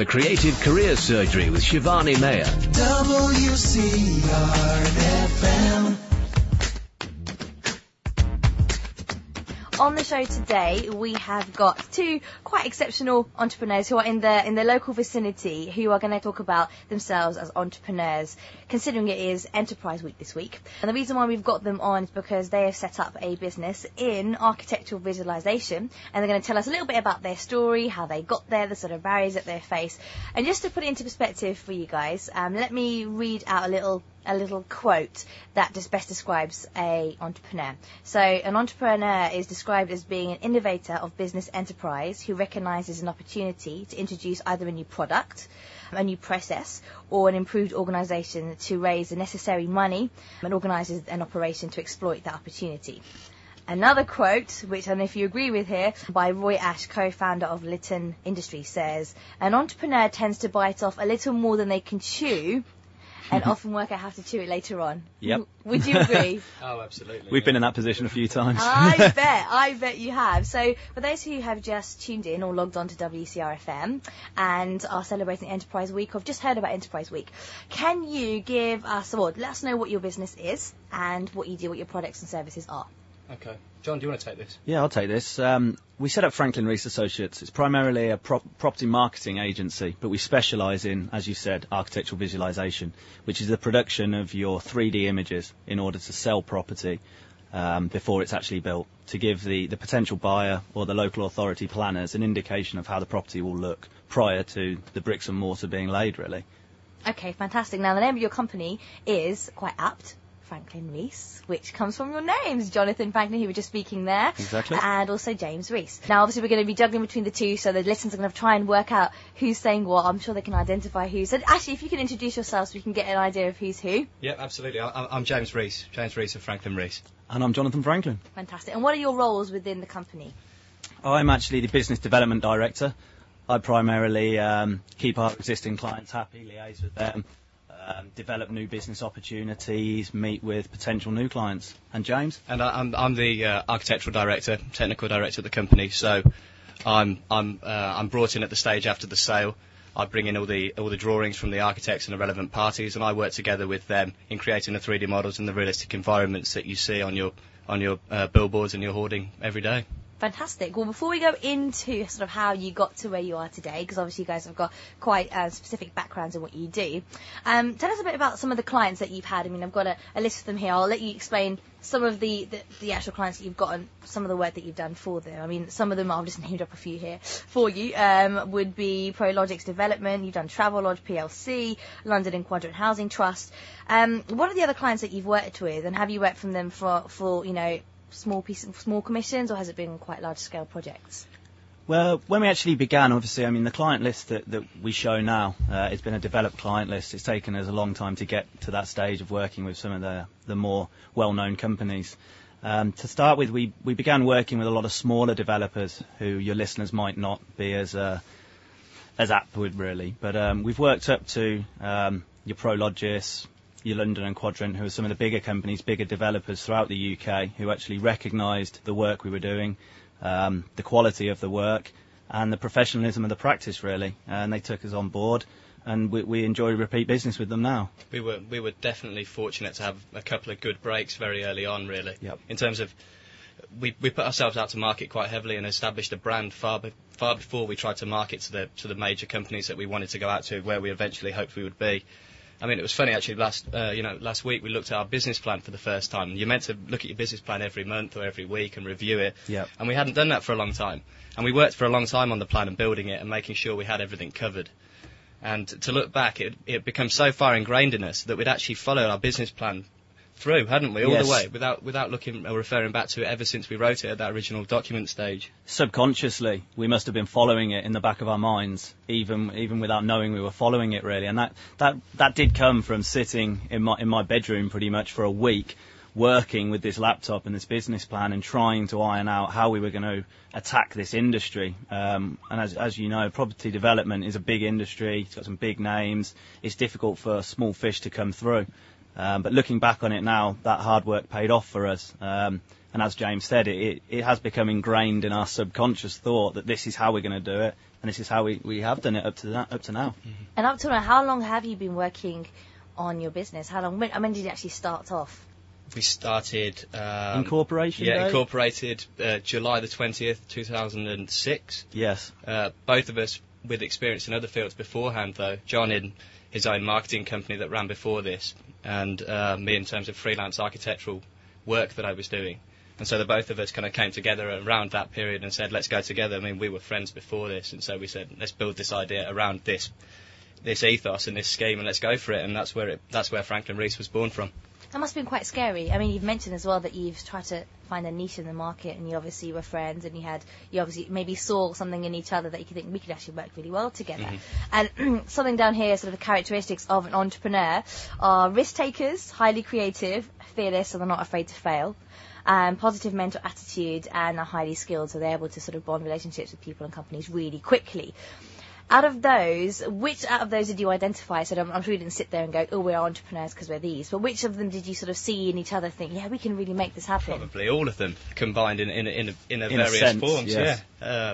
The Creative Career Surgery with Shivani Mayer. WCRFM. On the show today, we have got two quite exceptional entrepreneurs who are in the local vicinity who are going to talk about themselves as entrepreneurs, considering it is Enterprise Week this week. And the reason why we've got them on is because they have set up a business in architectural visualization, and they're going to tell us a little bit about their story, how they got there, the sort of barriers that they face. And just to put it into perspective for you guys, let me read out a little quote that just best describes a entrepreneur. So an entrepreneur is described as being an innovator of business enterprise who recognizes an opportunity to introduce either a new product, a new process, or an improved organization to raise the necessary money and organizes an operation to exploit that opportunity. Another quote, which I don't know if you agree with here, by Roy Ash, co-founder of Litton Industries, says, "An entrepreneur tends to bite off a little more than they can chew and often work out how to chew it later on." Yep. Would you agree? Oh, absolutely. We've been in that position a few times. I bet you have. So for those who have just tuned in or logged on to WCRFM and are celebrating Enterprise Week or have just heard about Enterprise Week, can you give us, or let us know what your business is and what you do, what your products and services are? Okay. John, do you want to take this? Yeah, I'll take this. We set up Franklin Rees Associates. It's primarily a property marketing agency, but we specialise in, as you said, architectural visualisation, which is the production of your 3D images in order to sell property before it's actually built, to give the potential buyer or the local authority planners an indication of how the property will look prior to the bricks and mortar being laid, really. Okay, fantastic. Now, the name of your company is quite apt, Franklin Rees, which comes from your names, Jonathan Franklin, who were just speaking there. Exactly. And also James Rees. Now, obviously, we're going to be juggling between the two, so the listeners are going to try and work out who's saying what. I'm sure they can identify who. So, actually, if you can introduce yourselves, so we can get an idea of who's who. Yeah, absolutely. I'm James Rees of Franklin Rees. And I'm Jonathan Franklin. Fantastic. And what are your roles within the company? I'm actually the Business Development Director. I primarily keep our existing clients happy, liaise with them, develop new business opportunities, meet with potential new clients. And James? And I'm the architectural director, technical director of the company. So I'm brought in at the stage after the sale. I bring in all the drawings from the architects and the relevant parties, and I work together with them in creating the 3D models and the realistic environments that you see on your billboards and your hoarding every day. Fantastic. Well, before we go into sort of how you got to where you are today, because obviously you guys have got quite specific backgrounds in what you do, tell us a bit about some of the clients that you've had. I mean, I've got a list of them here. I'll let you explain some of the actual clients that you've got and some of the work that you've done for them. I mean, some of them, I've just named up a few here for you, would be Prologix Development, you've done Travelodge PLC, London and Quadrant Housing Trust. What are the other clients that you've worked with, and have you worked from them for you know, small commissions, or has it been quite large-scale projects? Well, when we actually began, obviously, I mean, the client list that we show now, it's been a developed client list. It's taken us a long time to get to that stage of working with some of the more well-known companies. To start with, we began working with a lot of smaller developers who your listeners might not be as apt with, really. But we've worked up to your Prologis, your London and Quadrant, who are some of the bigger companies, bigger developers throughout the UK, who actually recognised the work we were doing, the quality of the work, and the professionalism of the practice, really. And they took us on board, and we enjoy repeat business with them now. We were definitely fortunate to have a couple of good breaks very early on, really. Yep. In terms of, we put ourselves out to market quite heavily and established a brand far before we tried to market to the major companies that we wanted to go out to, where we eventually hoped we would be. I mean, it was funny actually. Last week we looked at our business plan for the first time. You're meant to look at your business plan every month or every week and review it. Yep. And we hadn't done that for a long time. And we worked for a long time on the plan and building it and making sure we had everything covered. And to look back, it becomes so far ingrained in us that we'd actually followed our business plan through, hadn't we, all Yes. the way, without looking or referring back to it ever since we wrote it at that original document stage. Subconsciously, we must have been following it in the back of our minds, even without knowing we were following it, really. And that did come from sitting in my bedroom pretty much for a week, working with this laptop and this business plan and trying to iron out how we were going to attack this industry. And as you know, property development is a big industry. It's got some big names. It's difficult for small fish to come through. But looking back on it now, that hard work paid off for us. And as James said, it has become ingrained in our subconscious thought that this is how we're going to do it, and this is how we have done it up to now. Mm-hmm. And up to now, how long have you been working on your business? How long? When did you actually start off? We started incorporation. Yeah, date? Incorporated July the 20th, 2006. Yes. Both of us with experience in other fields beforehand, though. John in his own marketing company that ran before this, and me in terms of freelance architectural work that I was doing. And so the both of us kind of came together around that period and said, let's go together. I mean, we were friends before this, and so we said, let's build this idea around this ethos and this scheme, and let's go for it. And that's where Franklin Rees was born from. That must have been quite scary. I mean, you've mentioned as well that you've tried to find a niche in the market, and you obviously were friends, and you obviously maybe saw something in each other that you could think we could actually work really well together. Mm-hmm. And something down here, sort of the characteristics of an entrepreneur are risk takers, highly creative, fearless, so they're not afraid to fail. Positive mental attitude, and are highly skilled, so they're able to sort of bond relationships with people and companies really quickly. Out of those, which out of those did you identify? So I'm sure you didn't sit there and go, oh, we're entrepreneurs because we're these. But which of them did you sort of see in each other think, yeah, we can really make this happen? Probably all of them combined in various sense, forms. yes.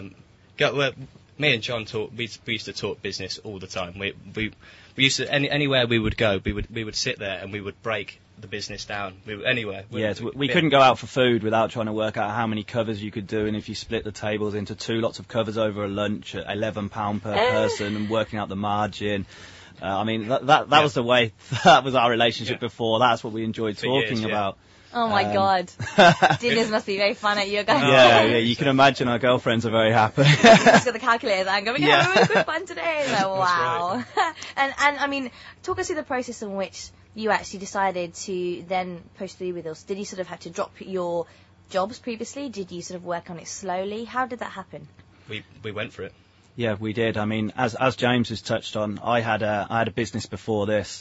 Yeah. Me and John we used to talk business all the time. We used to anywhere we would go, we would sit there and we would break the business down. Anywhere. We couldn't go out for food without trying to work out how many covers you could do, and if you split the tables into 2 lots of covers over a lunch at £11 per person, and working out the margin. I mean, that was the way. That was our relationship before. That's what we enjoyed talking about. Oh my God. Dinners must be very fun at your guys'. Yeah, you can imagine our girlfriends are very happy. Just got the calculators and going, yeah, we're really good fun today. Like, wow. Right. and I mean, talk us through the process in which you actually decided to then push through with us. Did you sort of have to drop your jobs previously? Did you sort of work on it slowly? How did that happen? We went for it. Yeah, we did. I mean, as James has touched on, I had a business before this,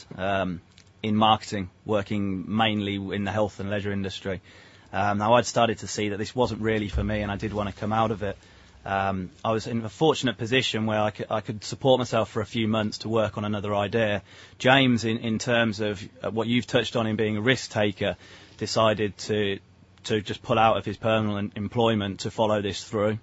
in marketing, working mainly in the health and leisure industry. Now I'd started to see that this wasn't really for me, and I did want to come out of it. I was in a fortunate position where I could support myself for a few months to work on another idea. James, in terms of what you've touched on in being a risk taker, decided to just pull out of his permanent employment to follow this through.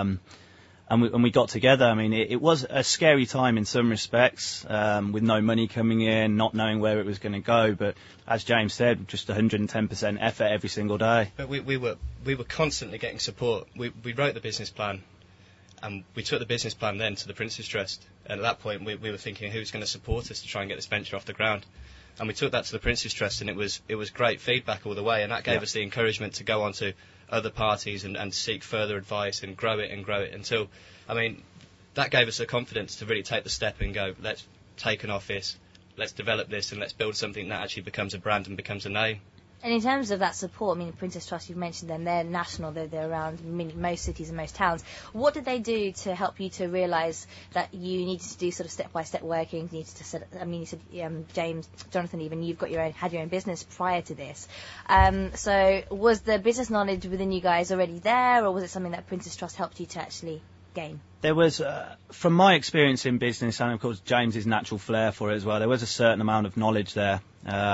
And we got together. I mean, it was a scary time in some respects, with no money coming in, not knowing where it was going to go. But as James said, just 110% effort every single day. But we were constantly getting support. We wrote the business plan, and we took the business plan then to the Prince's Trust. And at that point, we were thinking, who's going to support us to try and get this venture off the ground? And we took that to the Prince's Trust, and it was great feedback all the way, and that gave us the encouragement to go on to other parties and seek further advice and grow it until, I mean, that gave us the confidence to really take the step and go, let's take an office, let's develop this, and let's build something that actually becomes a brand and becomes a name. And in terms of that support, I mean, Prince's Trust, you've mentioned them, they're national, they're around most cities and most towns. What did they do to help you to realise that you needed to do sort of step-by-step working, you needed to set, I mean, you said, James, Jonathan even, you've got had your own business prior to this. So was the business knowledge within you guys already there, or was it something that Prince's Trust helped you to actually gain? There was, from my experience in business, and of course James's natural flair for it as well, there was a certain amount of knowledge there,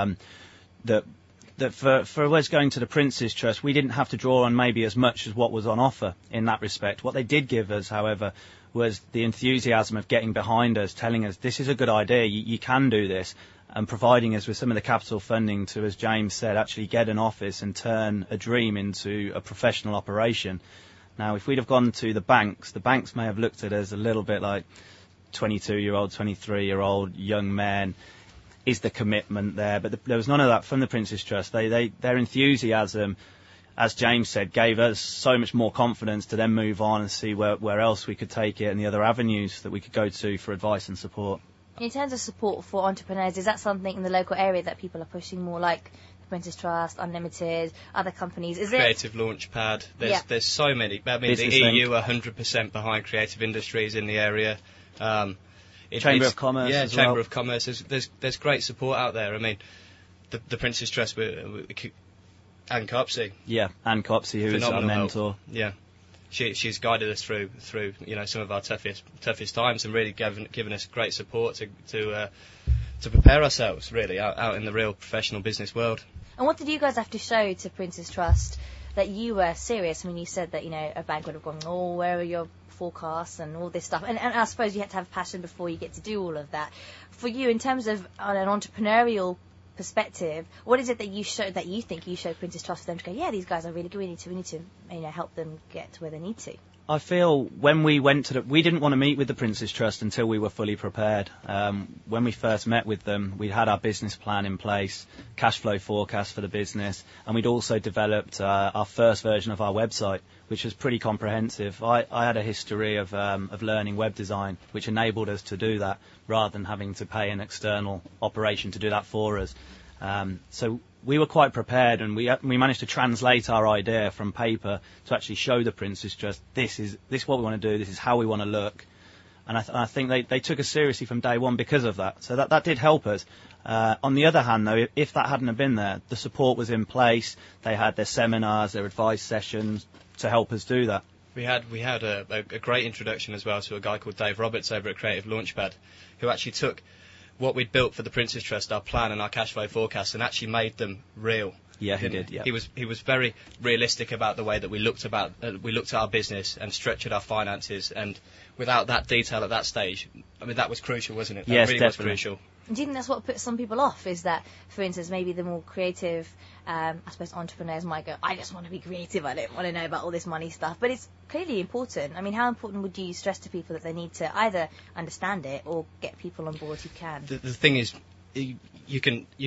that for us going to the Prince's Trust, we didn't have to draw on maybe as much as what was on offer in that respect. What they did give us, however, was the enthusiasm of getting behind us, telling us this is a good idea, you can do this, and providing us with some of the capital funding to, as James said, actually get an office and turn a dream into a professional operation. Now, if we'd have gone to the banks may have looked at us a little bit like 22-year-old, 23-year-old young men. Is the commitment there? But there was none of that from the Prince's Trust. Their enthusiasm, as James said, gave us so much more confidence to then move on and see where else we could take it and the other avenues that we could go to for advice and support. In terms of support for entrepreneurs, is that something in the local area that people are pushing more, like the Prince's Trust, Unlimited, other companies? Is Creative Launchpad. There's so many. I mean, Business the Link. EU are 100% behind creative industries in the area. Chamber of Commerce. Yeah, as Chamber well. of Commerce. There's great support out there. I mean, the Prince's Trust and Copsey. Yeah, Anne Copsey, who is our mentor. Help. Yeah, she's guided us through some of our toughest times and really given us great support prepare ourselves really out in the real professional business world. And what did you guys have to show to Prince's Trust that you were serious? I mean, you said that, a bank would have gone, oh, where are your forecasts and all this stuff. And I suppose you had to have passion before you get to do all of that. For you, in terms of an entrepreneurial perspective, what is it that you think you showed Prince's Trust for them to go, yeah, these guys are really good, we need to help them get to where they need to? I feel when we went we didn't want to meet with the Prince's Trust until we were fully prepared. When we first met with them, we had our business plan in place, cash flow forecast for the business, and we'd also developed our first version of our website, which was pretty comprehensive. I had a history of learning web design, which enabled us to do that rather than having to pay an external operation to do that for us. So we were quite prepared, and we managed to translate our idea from paper to actually show the Prince's Trust, this is what we want to do, this is how we want to look. And I think they took us seriously from day one because of that. So that did help us. On the other hand, though, if that hadn't have been there, the support was in place. They had their seminars, their advice sessions to help us do that. We had a great introduction as well to a guy called Dave Roberts over at Creative Launchpad, who actually took what we'd built for the Prince's Trust, our plan and our cash flow forecasts, and actually made them real. Yeah, he did. Yeah, he was very realistic about the way that we looked at our business and structured our finances. And without that detail at that stage, I mean, that was crucial, wasn't it? That yes, really definitely. was crucial. Do you think that's what puts some people off? Is that, for instance, maybe the more creative, I suppose entrepreneurs might go, I just want to be creative, I don't want to know about all this money stuff. But it's clearly important. I mean, how important would you stress to people that they need to either understand it or get people on board who can? The thing is, you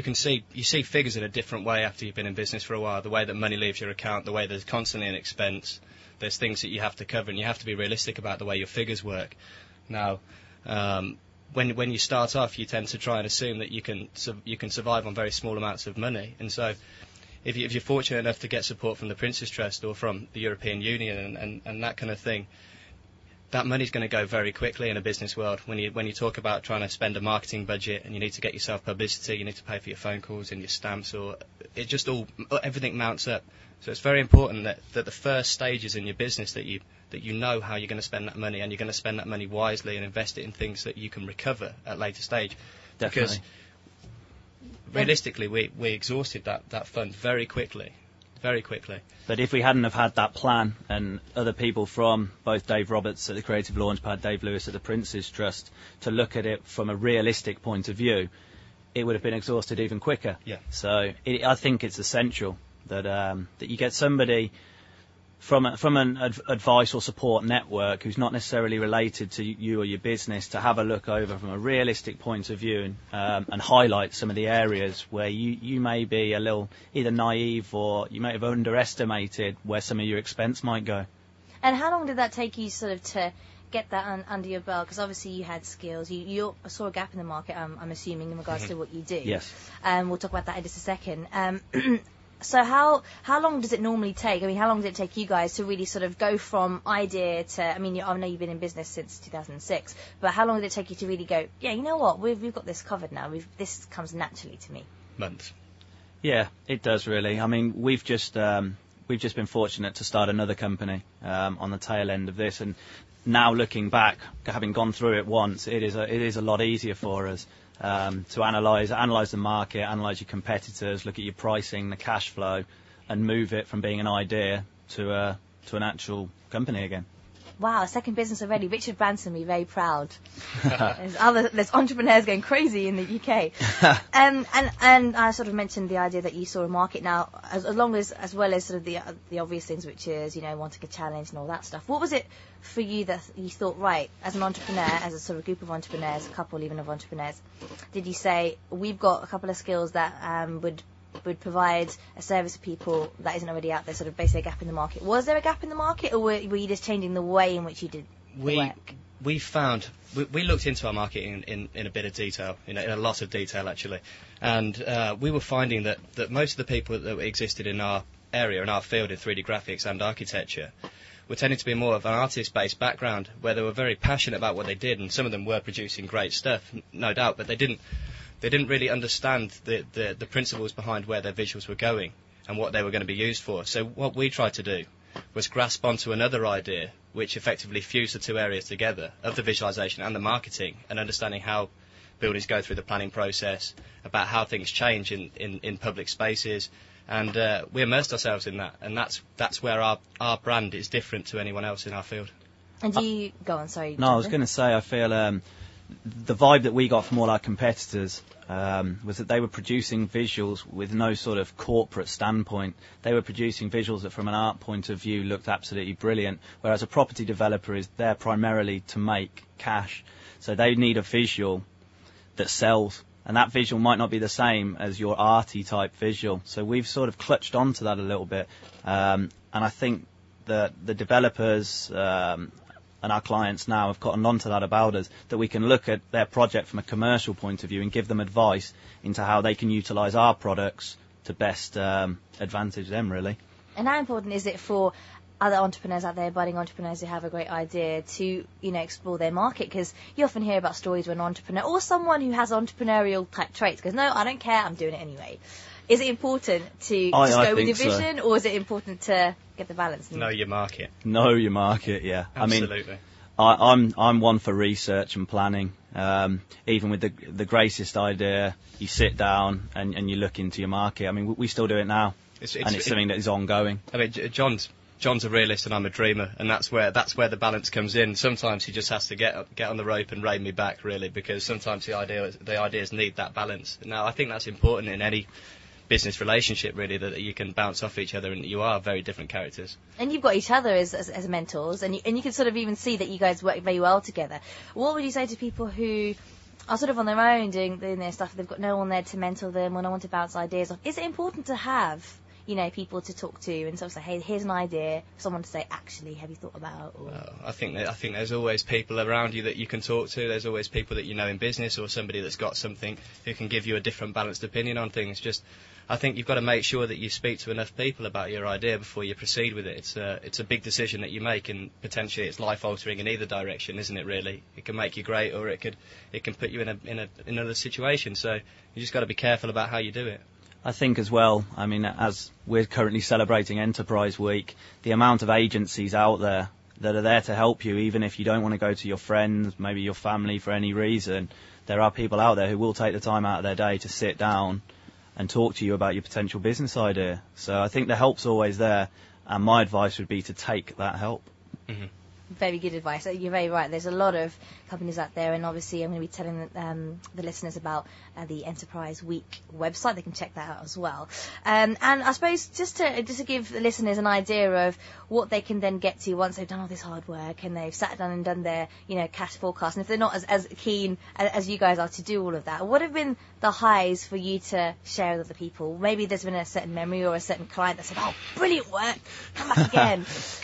see figures in a different way after you've been in business for a while. The way that money leaves your account, the way there's constantly an expense. There's things that you have to cover, and you have to be realistic about the way your figures work. Now, when you start off, you tend to try and assume that you can survive on very small amounts of money, and so if you're fortunate enough to get support from the Prince's Trust or from the European Union and that kind of thing, that money's going to go very quickly in a business world. When you talk about trying to spend a marketing budget and you need to get yourself publicity, you need to pay for your phone calls and your stamps, or everything mounts up. So it's very important that the first stages in your business that you know how you're going to spend that money, and you're going to spend that money wisely and invest it in things that you can recover at a later stage. Definitely. Because realistically, we exhausted that fund very quickly. Very quickly. But if we hadn't have had that plan, and other people from both Dave Roberts at the Creative Launchpad, Dave Lewis at the Prince's Trust, to look at it from a realistic point of view, it would have been exhausted even quicker. Yeah. So I think it's essential that you get somebody from an advice or support network who's not necessarily related to you or your business to have a look over from a realistic point of view and highlight some of the areas where you may be a little either naive or you may have underestimated where some of your expense might go. And how long did that take you sort of to get that under your belt? Because obviously you had skills. You saw a gap in the market, I'm assuming, in regards to what you do. Yes. We'll talk about that in just a second. So how long does it normally take? I mean, how long did it take you guys to really sort of go from idea to, I mean, I know you've been in business since 2006, but how long did it take you to really go, yeah, you know what, we've got this covered now, this comes naturally to me? Months. Yeah, it does really. I mean, we've just been fortunate to start another company on the tail end of this, and now looking back, having gone through it once, it is a lot easier for us. To analyse the market, analyse your competitors, look at your pricing, the cash flow, and move it from being an idea to an actual company again. Wow, a second business already. Richard Branson will be very proud. There's entrepreneurs going crazy in the UK. And I sort of mentioned the idea that you saw a market now, as well as sort of the obvious things, which is, wanting a challenge and all that stuff. What was it for you that you thought, right, as an entrepreneur, as a sort of group of entrepreneurs, a couple even of entrepreneurs, did you say, we've got a couple of skills that would provide a service to people that isn't already out there, sort of basically a gap in the market? Was there a gap in the market, or were you just changing the way in which you did the work? We looked into our market in a bit of detail, in a lot of detail actually, and we were finding that most of the people that existed in our area, in our field, in 3D graphics and architecture, were tending to be more of an artist-based background, where they were very passionate about what they did, and some of them were producing great stuff, no doubt, but they didn't really understand the principles behind where their visuals were going and what they were going to be used for. So what we tried to do was grasp onto another idea which effectively fused the two areas together, of the visualization and the marketing, and understanding how buildings go through the planning process, about how things change in public spaces, and we immersed ourselves in that, and that's where our brand is different to anyone else in our field. And do you go on? Sorry. No, I was going to say, I feel the vibe that we got from all our competitors was that they were producing visuals with no sort of corporate standpoint. They were producing visuals that from an art point of view looked absolutely brilliant, whereas a property developer is there primarily to make cash. So they need a visual that sells, and that visual might not be the same as your arty type visual. So we've sort of clutched onto that a little bit, and I think that the developers and our clients now have gotten onto that about us, that we can look at their project from a commercial point of view and give them advice into how they can utilise our products to best advantage them, really. And how important is it for other entrepreneurs out there, budding entrepreneurs who have a great idea, to, you know, explore their market? Because you often hear about stories where an entrepreneur or someone who has entrepreneurial type traits goes, no, I don't care, I'm doing it anyway. Is it important to just go with your vision, or is it important to get the balance? Know your market. Know your market, yeah. Absolutely. I mean, I'm one for research and planning. Even with the greatest idea, you sit down and you look into your market. I mean, we still do it now, and it's something that is ongoing. I mean, John's a realist and I'm a dreamer, and that's where the balance comes in. Sometimes he just has to get on the rope and rein me back, really, because sometimes the ideas need that balance. Now, I think that's important in any business relationship, really, that you can bounce off each other, and you are very different characters. And you've got each other as mentors, and you can sort of even see that you guys work very well together. What would you say to people who are sort of on their own doing their stuff, they've got no one there to mentor them or no one to bounce ideas off? Is it important to have, you know, people to talk to and sort of say, hey, here's an idea, someone to say, actually, have you thought about? Or... I think there's always people around you that you can talk to. There's always people that you know in business, or somebody that's got something who can give you a different balanced opinion on things. I think you've got to make sure that you speak to enough people about your idea before you proceed with it. It's a big decision that you make, and potentially it's life altering in either direction, isn't it? Really, it can make you great, or it can put you in another situation. So you just got to be careful about how you do it. I think as well, I mean, as we're currently celebrating Enterprise Week, the amount of agencies out there that are there to help you, even if you don't want to go to your friends, maybe your family for any reason, there are people out there who will take the time out of their day to sit down and talk to you about your potential business idea. So I think the help's always there, and my advice would be to take that help. Mm-hmm. Very good advice. You're very right. There's a lot of companies out there, and obviously I'm going to be telling the listeners about the Enterprise Week website. They can check that out as well. And I suppose just to give the listeners an idea of what they can then get to once they've done all this hard work and they've sat down and done their, you know, cash forecast. And if they're not as keen as you guys are to do all of that, what have been the highs for you to share with other people? Maybe there's been a certain memory or a certain client that said, "Oh, brilliant work, come back again."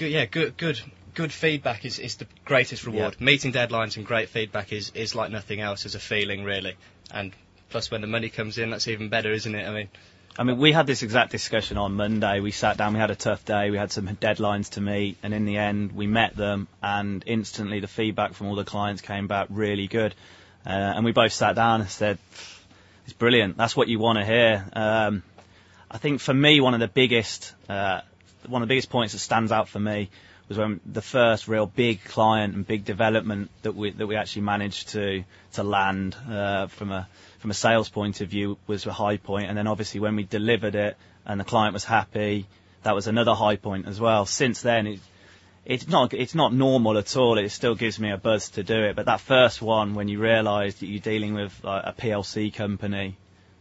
Good feedback is the greatest reward. Yep. Meeting deadlines and great feedback is like nothing else as a feeling, really. And plus when the money comes in, that's even better, isn't it? I mean, we had this exact discussion on Monday. We sat down, we had a tough day, we had some deadlines to meet, and in the end we met them, and instantly the feedback from all the clients came back really good. And we both sat down and said, it's brilliant, that's what you want to hear. I think for me, one of the biggest points that stands out for me was when the first real big client and big development that we actually managed to land from a sales point of view was a high point, and then obviously when we delivered it and the client was happy, that was another high point as well. Since then, it's not normal at all. It still gives me a buzz to do it, but that first one, when you realise that you're dealing with a PLC company,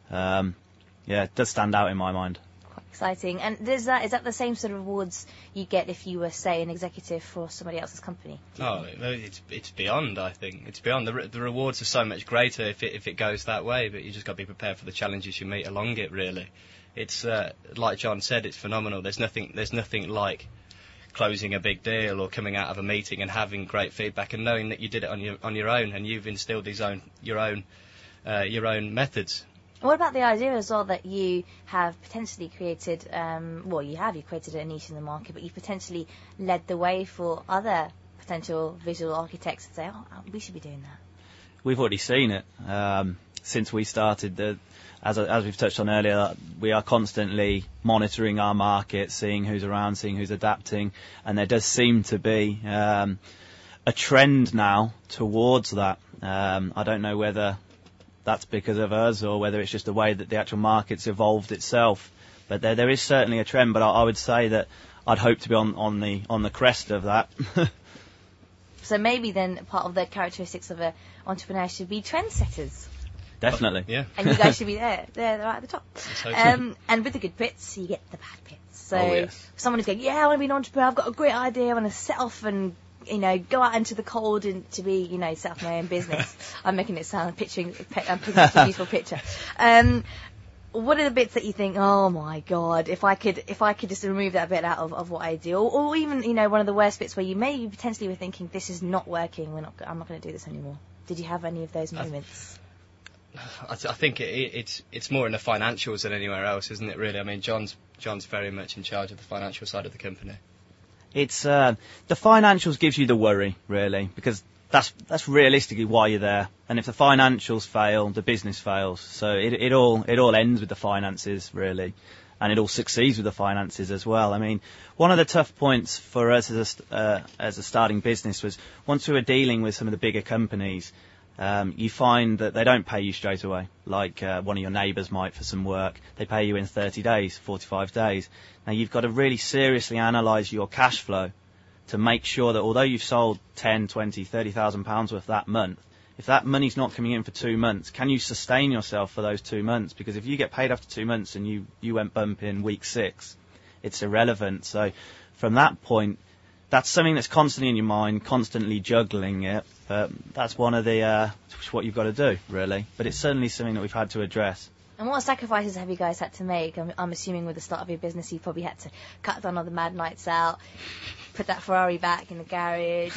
it does stand out in my mind. Exciting. And is that the same sort of rewards you get if you were, say, an executive for somebody else's company? Oh, it's beyond, I think. It's beyond. The rewards are so much greater if it goes that way, but you just got to be prepared for the challenges you meet along it, really. It's, like John said, it's phenomenal. There's nothing like closing a big deal or coming out of a meeting and having great feedback and knowing that you did it on your own and you've instilled your own methods. What about the idea as well that you have potentially created, you created a niche in the market, but you've potentially led the way for other potential visual architects to say, oh, we should be doing that? We've already seen it. Since we started, as we've touched on earlier, we are constantly monitoring our market, seeing who's around, seeing who's adapting, and there does seem to be a trend now towards that. I don't know whether that's because of us or whether it's just the way that the actual market's evolved itself. But there is certainly a trend, but I would say that I'd hope to be on the crest of that. So maybe then part of the characteristics of an entrepreneur should be trendsetters. Definitely. Yeah. And you guys should be there right at the top. So and with the good bits, you get the bad bits. So Oh, yes. someone who's going, yeah, I want to be an entrepreneur, I've got a great idea, I want to set off and, go out into the cold and to be, set up my own business. I'm making it sound, I'm picturing a beautiful picture. What are the bits that you think, oh my God, if I could just remove that bit out of what I do, or even, one of the worst bits where you maybe potentially were thinking, this is not working, I'm not going to do this anymore. Did you have any of those moments? I think it's more in the financials than anywhere else, isn't it? Really, I mean, John's very much in charge of the financial side of the company. It's the financials gives you the worry, really, because that's realistically why you're there. And if the financials fail, the business fails. So it all ends with the finances, really, and it all succeeds with the finances as well. I mean, one of the tough points for us as a starting business was once we were dealing with some of the bigger companies. You find that they don't pay you straight away, like one of your neighbours might for some work. They pay you in 30 days, 45 days. Now, you've got to really seriously analyse your cash flow to make sure that although you've sold 10, 20, 30,000 pounds worth that month, if that money's not coming in for 2 months, can you sustain yourself for those 2 months? Because if you get paid after 2 months and you went bump in week 6, it's irrelevant. So from that point, that's something that's constantly in your mind, constantly juggling it. That's one of the what you've got to do, really. But it's certainly something that we've had to address. And what sacrifices have you guys had to make? I'm assuming with the start of your business, you probably had to cut down on the mad nights out, put that Ferrari back in the garage.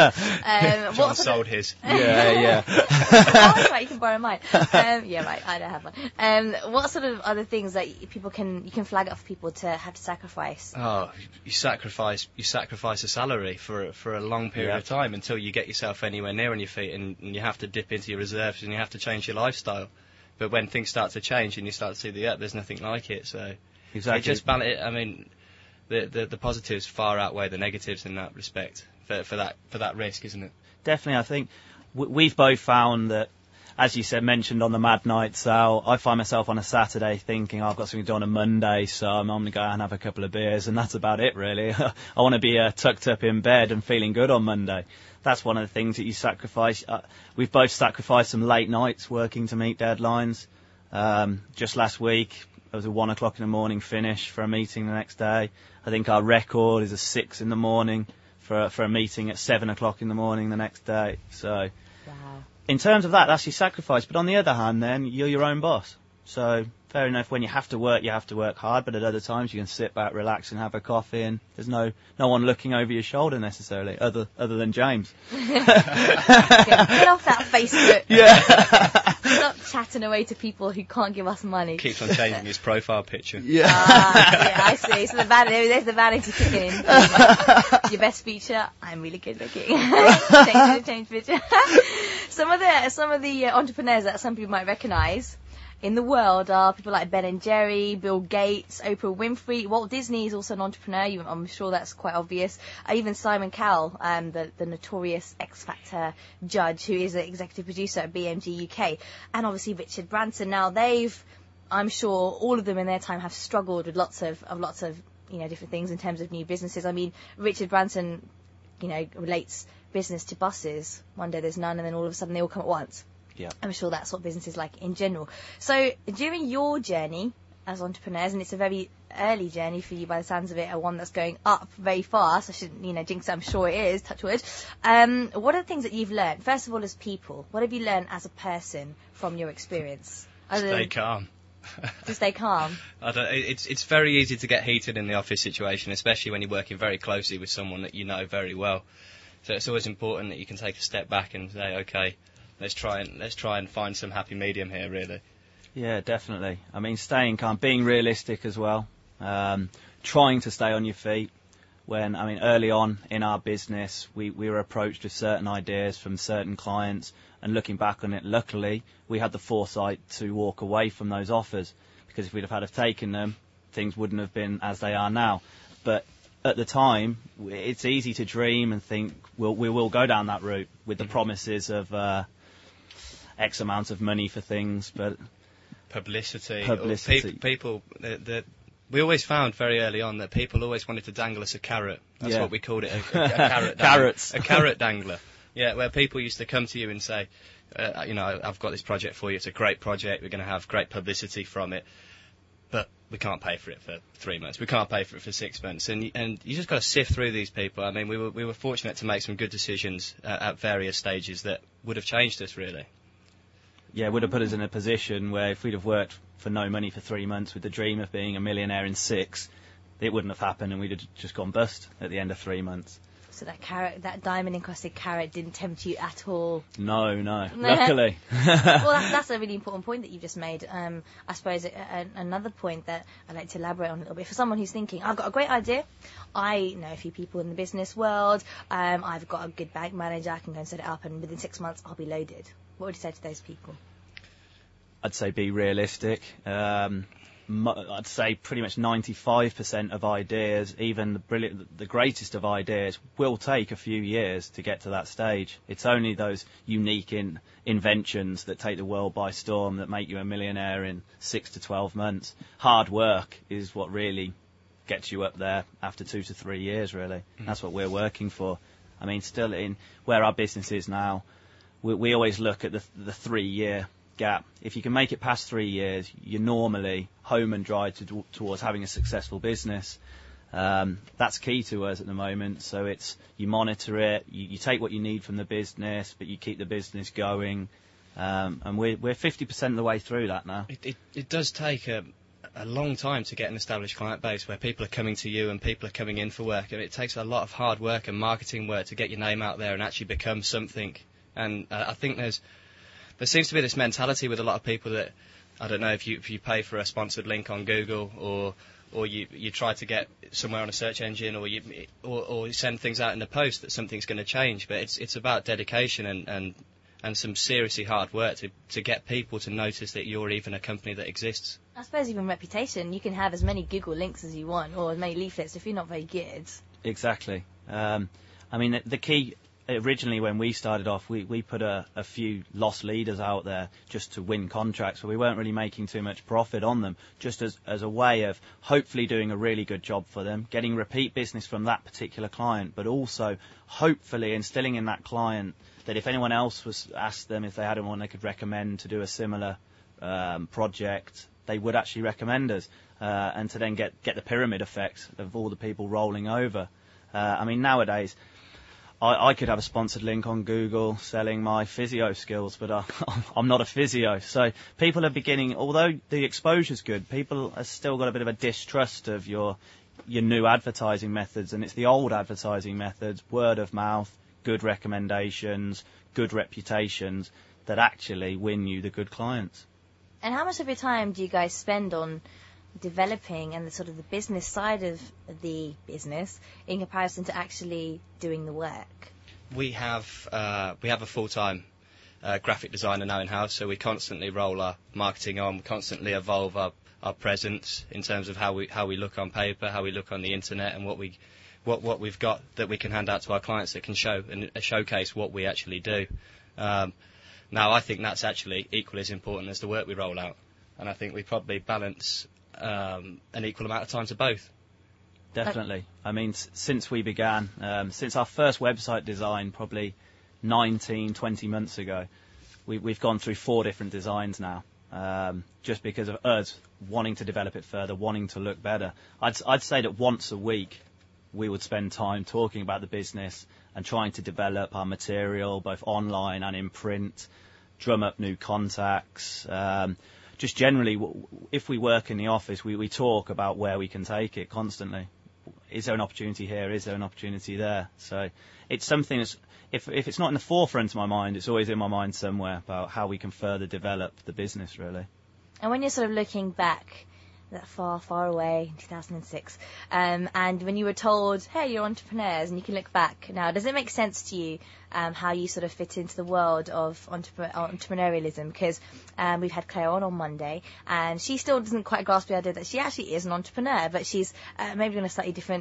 John sold his. Yeah. Oh, that's right, you can borrow mine. Yeah, right, I don't have one. What sort of other things that you can flag up for people to have to sacrifice? Oh, you sacrifice a salary for a long period of time until you get yourself anywhere near on your feet, and you have to dip into your reserves and you have to change your lifestyle. But when things start to change and you start to see there's nothing like it. So exactly. it just I mean, the positives far outweigh the negatives in that respect for that risk, isn't it? Definitely, I think we've both found that, as you said, mentioned on the mad nights out, I find myself on a Saturday thinking, I've got something to do on a Monday, so I'm going to go out and have a couple of beers, and that's about it, really. I want to be tucked up in bed and feeling good on Monday. That's one of the things that you sacrifice. We've both sacrificed some late nights working to meet deadlines. Just last week, it was a 1 o'clock in the morning finish for a meeting the next day. I think our record is a 6 in the morning for a meeting at 7 o'clock in the morning the next day. So, Wow. In terms of that, that's your sacrifice. But on the other hand, then, you're your own boss. So, fair enough, when you have to work hard, but at other times you can sit back, relax and have a coffee, and there's no one looking over your shoulder necessarily, other than James. Get off that Facebook. Yeah. Stop chatting away to people who can't give us money. Keeps on changing his profile picture. Yeah. Yeah, I see. So there's the vanity kicking in. Your best feature, I'm really good looking. change picture. Some of the entrepreneurs that some people might recognise in the world are people like Ben and Jerry, Bill Gates, Oprah Winfrey. Walt Disney is also an entrepreneur. I'm sure that's quite obvious. Even Simon Cowell, the notorious X Factor judge, who is the executive producer at BMG UK, and obviously Richard Branson. Now I'm sure all of them in their time have struggled with lots of different things in terms of new businesses. I mean, Richard Branson, relates business to buses. One day there's none, and then all of a sudden they all come at once. Yeah. I'm sure that's what business is like in general. So during your journey as entrepreneurs, and it's a very early journey for you by the sounds of it, one that's going up very fast, I shouldn't jinx it, I'm sure it is, touch wood. What are the things that you've learned? First of all, as people, what have you learned as a person from your experience? Stay calm. To stay calm? It's very easy to get heated in the office situation, especially when you're working very closely with someone that you know very well. So it's always important that you can take a step back and say, okay, let's try and find some happy medium here, really. Yeah, definitely. I mean, staying calm, being realistic as well, trying to stay on your feet. Early on in our business, we were approached with certain ideas from certain clients, and looking back on it, luckily, we had the foresight to walk away from those offers, because if we'd have taken them, things wouldn't have been as they are now. But at the time, it's easy to dream and think we will go down that route with the promises of X amount of money for things, but publicity. Publicity. People. We always found very early on that people always wanted to dangle us a carrot. That's what we called it, a carrot. Carrots. A carrot dangler. Yeah, where people used to come to you and say, I've got this project for you. It's a great project. We're going to have great publicity from it, but we can't pay for it for 3 months. We can't pay for it for 6 months. And you just got to sift through these people. I mean, we were fortunate to make some good decisions at various stages that would have changed us, really. Yeah, it would have put us in a position where if we'd have worked for no money for 3 months with the dream of being a millionaire in 6, it wouldn't have happened, and we'd have just gone bust at the end of 3 months. So that diamond encrusted carrot didn't tempt you at all? No, luckily. Well, that's a really important point that you've just made. I suppose another point that I'd like to elaborate on a little bit, for someone who's thinking, I've got a great idea, I know a few people in the business world, I've got a good bank manager, I can go and set it up, and within 6 months I'll be loaded. What would you say to those people? I'd say be realistic. I'd say pretty much 95% of ideas, even the greatest of ideas, will take a few years to get to that stage. It's only those unique inventions that take the world by storm that make you a millionaire in 6 to 12 months. Hard work is what really gets you up there after 2 to 3 years, really. Mm-hmm. That's what we're working for. I mean, still in where our business is now, we always look at the 3-year gap. If you can make it past 3 years, you're normally home and dry towards having a successful business. That's key to us at the moment. So you monitor it, you take what you need from the business, but you keep the business going. And we're 50% of the way through that now. It does take a long time to get an established client base where people are coming to you and people are coming in for work. And it takes a lot of hard work and marketing work to get your name out there and actually become something. And I think there seems to be this mentality with a lot of people that, I don't know, if you pay for a sponsored link on Google or you try to get somewhere on a search engine or you send things out in the post that something's going to change. But it's about dedication and some seriously hard work to get people to notice that you're even a company that exists. I suppose even reputation. You can have as many Google links as you want or as many leaflets if you're not very good. Exactly. I mean, the key... Originally, when we started off, we put a few loss leaders out there just to win contracts, but we weren't really making too much profit on them, just as a way of hopefully doing a really good job for them, getting repeat business from that particular client, but also hopefully instilling in that client that if anyone else was asked them if they had anyone they could recommend to do a similar project, they would actually recommend us, and to then get the pyramid effect of all the people rolling over. I mean, nowadays, I could have a sponsored link on Google selling my physio skills, but I'm not a physio. So people are beginning, although the exposure's good, people have still got a bit of a distrust of your new advertising methods, and it's the old advertising methods, word of mouth, good recommendations, good reputations, that actually win you the good clients. And how much of your time do you guys spend on developing and the sort of the business side of the business in comparison to actually doing the work? We have a full-time graphic designer now in-house, so we constantly roll our marketing on, we constantly evolve our presence in terms of how we look on paper, how we look on the internet, and what we've got that we can hand out to our clients that can show and showcase what we actually do. Now, I think that's actually equally as important as the work we roll out, and I think we probably balance an equal amount of time to both. Definitely. I mean, since we began, since our first website design probably 20 months ago, we've gone through 4 different designs now, just because of us wanting to develop it further, wanting to look better. I'd say that once a week we would spend time talking about the business and trying to develop our material, both online and in print, drum up new contacts. Just generally, if we work in the office, we talk about where we can take it constantly. Is there an opportunity here? Is there an opportunity there? So it's something that's, if it's not in the forefront of my mind, it's always in my mind somewhere about how we can further develop the business, really. And when you're sort of looking back, that far, far away, in 2006, and when you were told, hey, you're entrepreneurs, and you can look back now, does it make sense to you how you sort of fit into the world of entrepreneurialism? Because we've had Claire on Monday, and she still doesn't quite grasp the idea that she actually is an entrepreneur, but she's maybe on a slightly different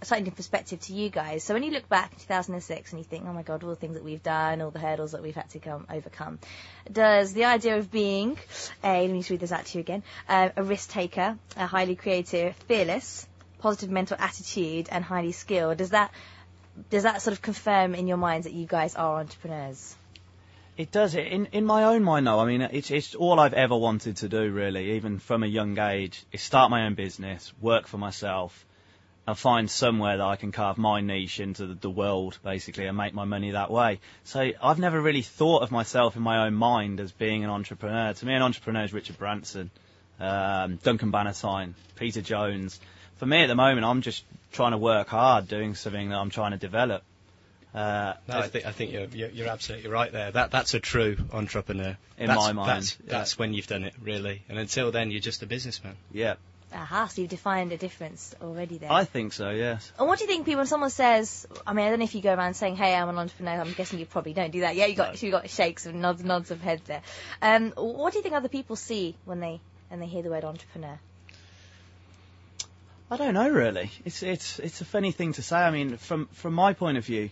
slightly different perspective to you guys. So when you look back in 2006 and you think, oh my God, all the things that we've done, all the hurdles that we've had to overcome, does the idea of being let me just read this out to you again, a risk taker, a highly creative, fearless, positive mental attitude, and highly skilled, does that sort of confirm in your minds that you guys are entrepreneurs? It does. In my own mind, though, I mean, it's all I've ever wanted to do, really, even from a young age, is start my own business, work for myself, and find somewhere that I can carve my niche into the world, basically, and make my money that way. So I've never really thought of myself in my own mind as being an entrepreneur. To me, an entrepreneur is Richard Branson, Duncan Bannatyne, Peter Jones. For me, at the moment, I'm just trying to work hard, doing something that I'm trying to develop. No, I think you're absolutely right there. That's a true entrepreneur. In my mind. That's when you've done it, really. And until then, you're just a businessman. Yeah. Aha, so you've defined a difference already there. I think so, yes. And what do you think people, when someone says, I mean, I don't know if you go around saying, hey, I'm an entrepreneur, I'm guessing you probably don't do that. Yeah, you got shakes and nods of heads there. What do you think other people see when they hear the word entrepreneur? I don't know, really. It's a funny thing to say. I mean, from my point of view,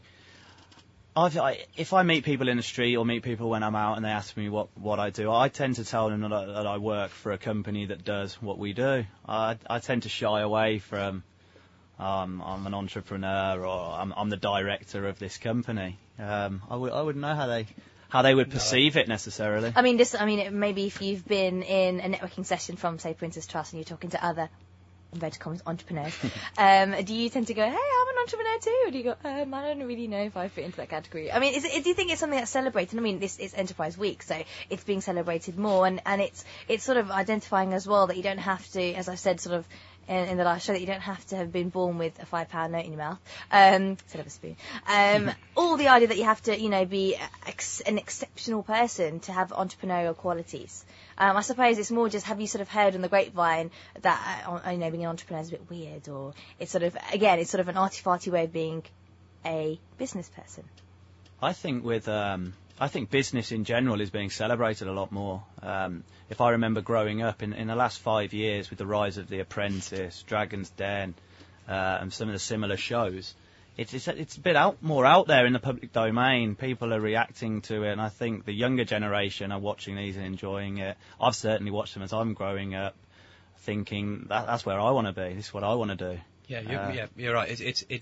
if I meet people in the street or meet people when I'm out and they ask me what I do, I tend to tell them that I work for a company that does what we do. I tend to shy away from I'm an entrepreneur or I'm the director of this company. I wouldn't know how they would perceive it necessarily. I mean, maybe if you've been in a networking session from, say, Prince's Trust, and you're talking to other inverted commas entrepreneurs, do you tend to go, hey, I'm an entrepreneur too, or do you go, I don't really know if I fit into that category? I mean, do you think it's something that's celebrated? I mean, it's Enterprise Week, so it's being celebrated more, and it's sort of identifying as well that you don't have to, as I said sort of in the last show, that you don't have to have been born with a £5 note in your mouth, instead of a spoon. All the idea that you have to, be an exceptional person to have entrepreneurial qualities. I suppose it's more just, have you sort of heard on the grapevine that, being an entrepreneur is a bit weird, or it's sort of, again, it's sort of an arty-farty way of being a business person? I think I think business in general is being celebrated a lot more. If I remember growing up in the last 5 years with the rise of The Apprentice, Dragon's Den, and some of the similar shows, it's a bit more out there in the public domain. People are reacting to it, and I think the younger generation are watching these and enjoying it. I've certainly watched them as I'm growing up, thinking that's where I want to be. This is what I want to do. Yeah, you're right.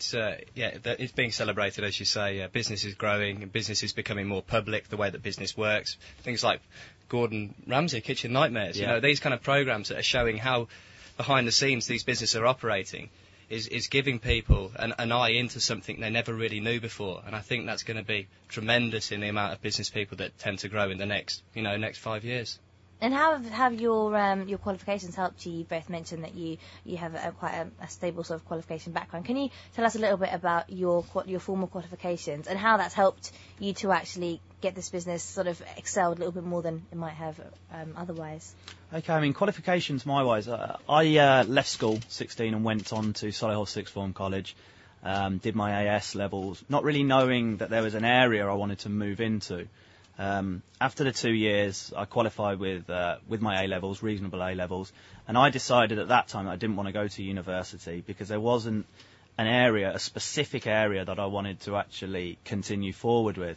It's being celebrated, as you say. Business is growing, and business is becoming more public. The way that business works, things like Gordon Ramsay, Kitchen Nightmares. Yeah. These kind of programs that are showing how behind the scenes these businesses are operating is giving people an eye into something they never really knew before. And I think that's going to be tremendous in the amount of business people that tend to grow in the next 5 years. And how have your qualifications helped you? You both mentioned that you have quite a stable sort of qualification background. Can you tell us a little bit about your formal qualifications and how that's helped you to actually get this business sort of excelled a little bit more than it might have otherwise? Okay, I mean, qualifications my wise. I left school 16 and went on to Solihull Sixth Form College, did my AS levels, not really knowing that there was an area I wanted to move into. After the 2 years, I qualified with my A-levels, reasonable A-levels, and I decided at that time that I didn't want to go to university because there wasn't a specific area that I wanted to actually continue forward with.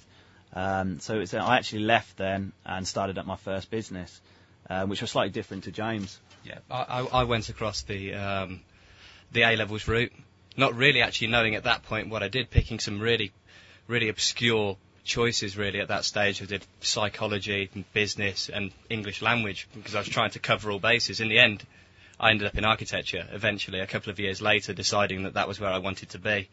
So I actually left then and started up my first business, which was slightly different to James. Yeah, I went across the A-levels route, not really actually knowing at that point what I did, picking some really, really obscure choices really at that stage. I did psychology and business and English language because I was trying to cover all bases. In the end, I ended up in architecture eventually, a couple of years later, deciding that was where I wanted to be.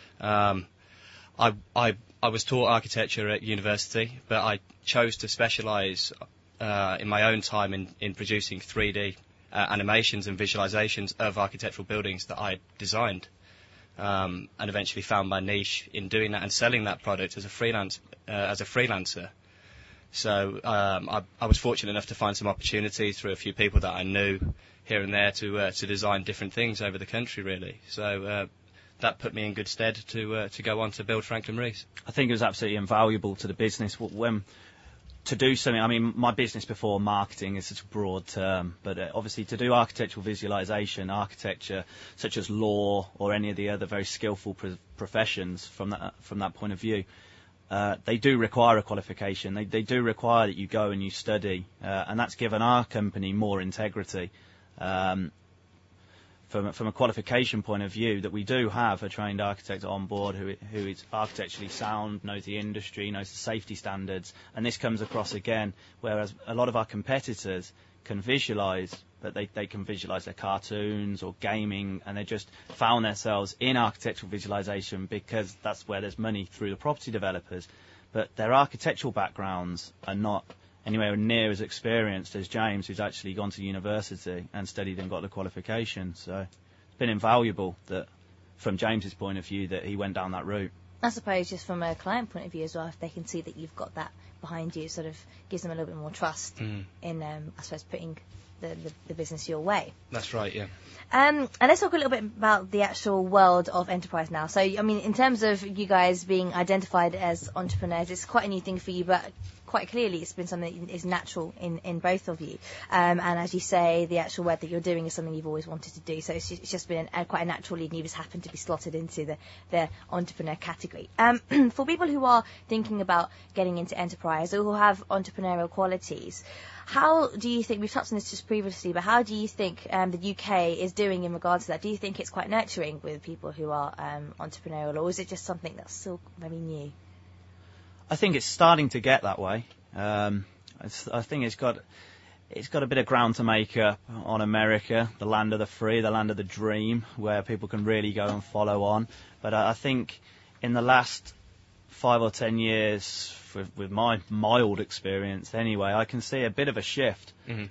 I was taught architecture at university, but I chose to specialise in my own time in producing 3D animations and visualisations of architectural buildings that I had designed. And eventually found my niche in doing that and selling that product as a freelancer. So I was fortunate enough to find some opportunities through a few people that I knew here and there to design different things over the country, really. So that put me in good stead to go on to build Franklin Rees. I think it was absolutely invaluable to the business. to do something, I mean, my business before marketing is such a broad term, but obviously to do architectural visualization, architecture such as law or any of the other very skillful professions from that point of view, they do require a qualification. They do require that you go and you study, and that's given our company more integrity. From a qualification point of view, that we do have a trained architect on board who is architecturally sound, knows the industry, knows the safety standards, and this comes across again, whereas a lot of our competitors can visualize, but they can visualize their cartoons or gaming, and they just found themselves in architectural visualization because that's where there's money through the property developers, but their architectural backgrounds are not anywhere near as experienced as James, who's actually gone to university and studied and got the qualification. So it's been invaluable that, from James's point of view, that he went down that route. I suppose just from a client point of view as well, if they can see that you've got that behind you, sort of gives them a little bit more trust in, I suppose, putting the business your way. That's right, yeah. And let's talk a little bit about the actual world of enterprise now. So, I mean, in terms of you guys being identified as entrepreneurs, it's quite a new thing for you, but quite clearly it's been something that is natural in both of you. And as you say, the actual work that you're doing is something you've always wanted to do. So it's just been quite a natural lead, and you just happen to be slotted into the entrepreneur category. For people who are thinking about getting into enterprise or who have entrepreneurial qualities, how do you think, we've touched on this just previously, but how do you think the UK is doing in regards to that? Do you think it's quite nurturing with people who are entrepreneurial, or is it just something that's still very new? I think it's starting to get that way. I think it's got a bit of ground to make up on America, the land of the free, the land of the dream, where people can really go and follow on. But I think in the last 5 or 10 years, with my mild experience anyway, I can see a bit of a shift.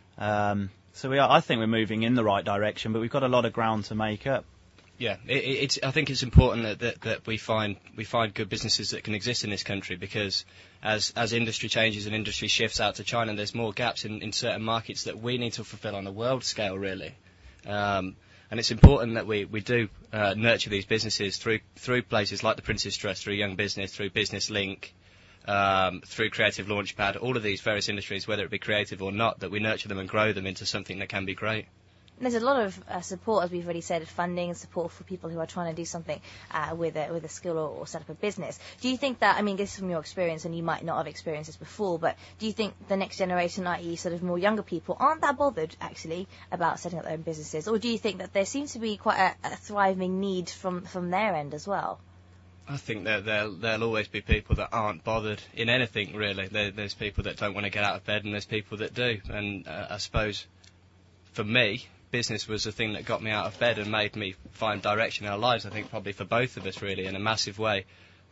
So I think we're moving in the right direction, but we've got a lot of ground to make up. Yeah, I think it's important that we find good businesses that can exist in this country, because as industry changes and industry shifts out to China, there's more gaps in certain markets that we need to fulfil on a world scale, really. And it's important that we do nurture these businesses through places like the Prince's Trust, through Young Business, through Business Link, through Creative Launchpad, all of these various industries, whether it be creative or not, that we nurture them and grow them into something that can be great. There's a lot of support, as we've already said, funding and support for people who are trying to do something with a skill or set up a business. Do you think that, I mean, this is from your experience, and you might not have experienced this before, but do you think the next generation, i.e. sort of more younger people, aren't that bothered, actually, about setting up their own businesses? Or do you think that there seems to be quite a thriving need from their end as well? I think that there'll always be people that aren't bothered in anything, really. There's people that don't want to get out of bed, and there's people that do. And I suppose, for me, business was the thing that got me out of bed and made me find direction in our lives. I think probably for both of us, really, in a massive way.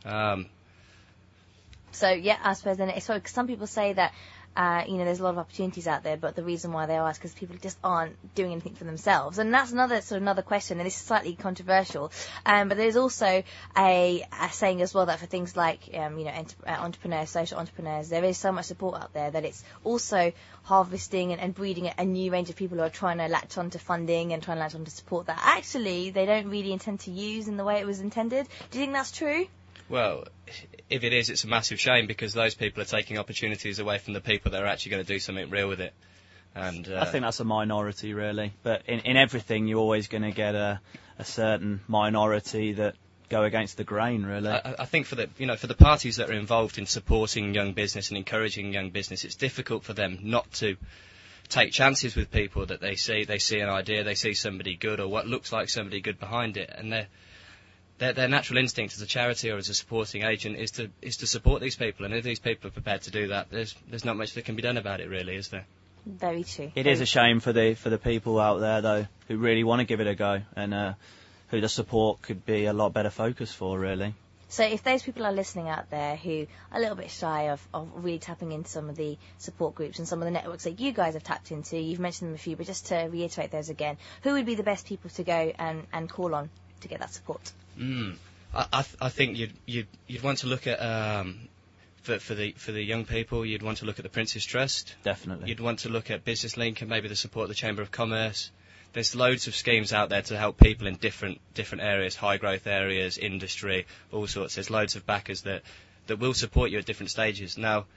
So, yeah, I suppose then it's because some people say that, there's a lot of opportunities out there, but the reason why they are is because people just aren't doing anything for themselves. And that's another question, and this is slightly controversial. But there's also a saying as well that for things like, entrepreneurs, social entrepreneurs, there is so much support out there that it's also harvesting and breeding a new range of people who are trying to latch on to funding and trying to latch on to support that actually they don't really intend to use in the way it was intended. Do you think that's true? Well, if it is, it's a massive shame, because those people are taking opportunities away from the people that are actually going to do something real with it. And I think that's a minority, really. But in everything, you're always going to get a certain minority that go against the grain, really. I think for the parties that are involved in supporting young business and encouraging young business, it's difficult for them not to take chances with people that they see an idea, they see somebody good or what looks like somebody good behind it, and their natural instinct as a charity or as a supporting agent is to support these people. And if these people are prepared to do that, there's not much that can be done about it, really, is there? Very true. It is a shame for the people out there, though, who really want to give it a go, and who the support could be a lot better focus for, really. So if those people are listening out there who are a little bit shy of really tapping into some of the support groups and some of the networks that you guys have tapped into, you've mentioned them a few, but just to reiterate those again, who would be the best people to go and call on to get that support? I think you'd want to look at for the young people, you'd want to look at the Prince's Trust. Definitely. You'd want to look at Business Link and maybe the support of the Chamber of Commerce. There's loads of schemes out there to help people in different areas, high growth areas, industry, all sorts. There's loads of backers that will support you at different stages. Now,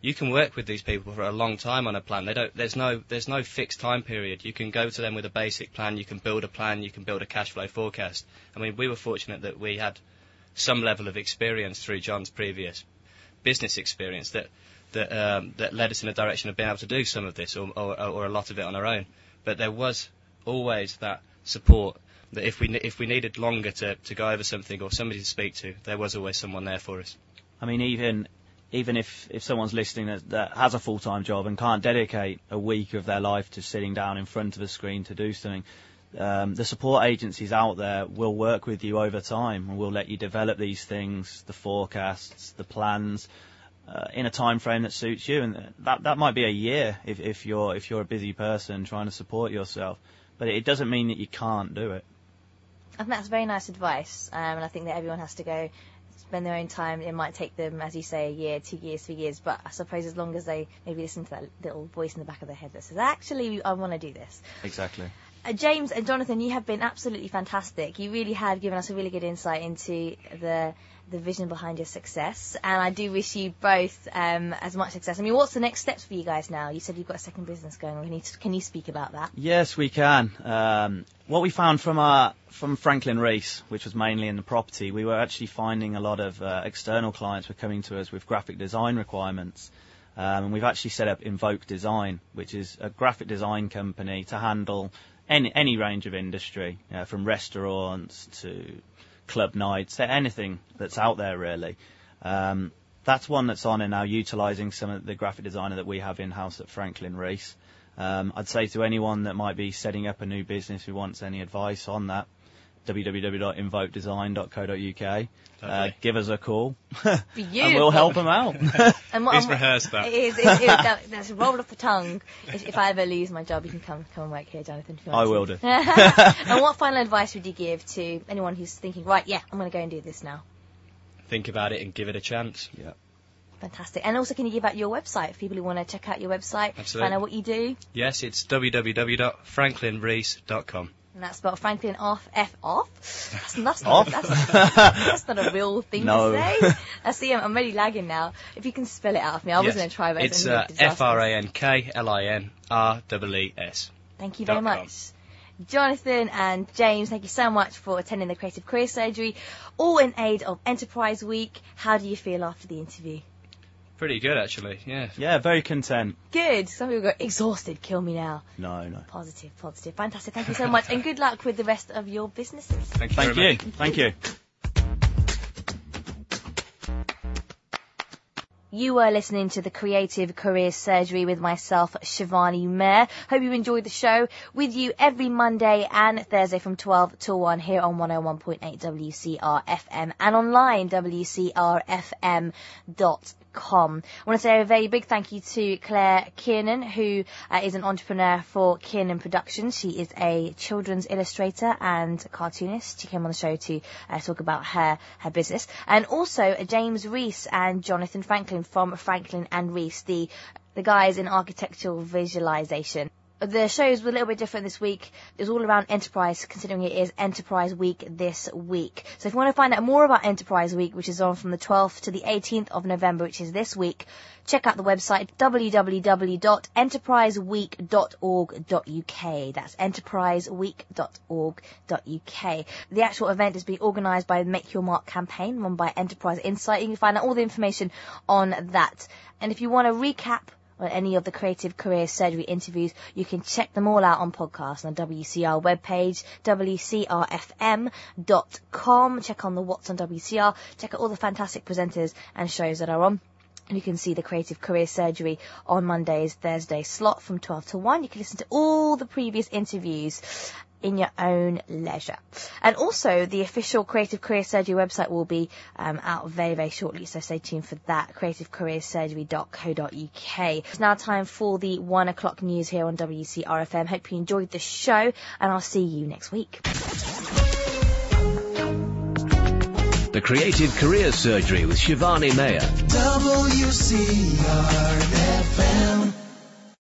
you can work with these people for a long time on a plan. There's no fixed time period. You can go to them with a basic plan. You can build a plan. You can build a cash flow forecast. I mean, we were fortunate that we had some level of experience through John's previous business experience that led us in a direction of being able to do some of this or a lot of it on our own. But there was always that support that if we needed longer to go over something or somebody to speak to, there was always someone there for us. I mean, even if someone's listening that has a full-time job and can't dedicate a week of their life to sitting down in front of a screen to do something, the support agencies out there will work with you over time and will let you develop these things, the forecasts, the plans, in a time frame that suits you. And that might be a year if you're a busy person trying to support yourself. But it doesn't mean that you can't do it. I think that's very nice advice, and I think that everyone has to go spend their own time. It might take them, as you say, a year, 2 years, 3 years, but I suppose as long as they maybe listen to that little voice in the back of their head that says, actually, I want to do this. Exactly. James and Jonathan, you have been absolutely fantastic. You really have given us a really good insight into the vision behind your success, and I do wish you both as much success. I mean, what's the next steps for you guys now? You said you've got a second business going on. Can you speak about that? Yes, we can. What we found from Franklin Rees, which was mainly in the property, we were actually finding a lot of external clients were coming to us with graphic design requirements. And we've actually set up Invoke Design, which is a graphic design company to handle any range of industry, from restaurants to club nights, anything that's out there really. That's one that's on and now utilising some of the graphic designer that we have in-house at Franklin Rees. I'd say to anyone that might be setting up a new business who wants any advice on that, www.invokedesign.co.uk. Give us a call and we'll help them out. Please rehearse that. That's rolled off the tongue. If I ever lose my job, you can come and work here, Jonathan. If you want I will do. And what final advice would you give to anyone who's thinking, right, yeah, I'm going to go and do this now? Think about it and give it a chance. Yeah. Fantastic. And also, can you give out your website for people who want to check out your website, Absolutely. find out what you do? Yes, it's www.franklinrees.com. And that's spelled Franklin off. That's not a real thing No. to say. I see, I'm really lagging now. If you can spell it out for me, I was going to try, but it's FRANKLINREES. Thank you very much. Jonathan and James, thank you so much for attending the Creative Career Surgery, all in aid of Enterprise Week. How do you feel after the interview? Pretty good, actually, yeah. Yeah, very content. Good. Some people go, exhausted, kill me now. No. Positive. Fantastic. Thank you so much, and good luck with the rest of your businesses. Thank you. Thank you. You were listening to the Creative Career Surgery with myself, Shivani Mayer. Hope you enjoyed the show. With you every Monday and Thursday from 12 till 1 here on 101.8 WCR FM and online, WCRFM.com. I want to say a very big thank you to Claire Kiernan, who is an entrepreneur for Kiernan Productions. She is a children's illustrator and cartoonist. She came on the show to talk about her business. And also James Rees and Jonathan Franklin from Franklin and Rees, the guys in architectural visualization. The shows were a little bit different this week. It was all around Enterprise, considering it is Enterprise Week this week. So if you want to find out more about Enterprise Week, which is on from the 12th to the 18th of November, which is this week, check out the website www.enterpriseweek.org.uk. That's enterpriseweek.org.uk. The actual event is being organised by the Make Your Mark campaign, run by Enterprise Insight. You can find out all the information on that. And if you want to recap on any of the Creative Career Surgery interviews, you can check them all out on podcast on the WCR webpage, WCRFM.com. Check on the What's on WCR. Check out all the fantastic presenters and shows that are on. And you can see the Creative Career Surgery on Monday's Thursday slot from 12 to 1. You can listen to all the previous interviews in your own leisure. And also, the official Creative Career Surgery website will be out very, very shortly, so stay tuned for that, creativecareersurgery.co.uk. It's now time for the 1 o'clock news here on WCRFM. Hope you enjoyed the show, and I'll see you next week. The Creative Career Surgery with Shivani Mayer. WCR FM.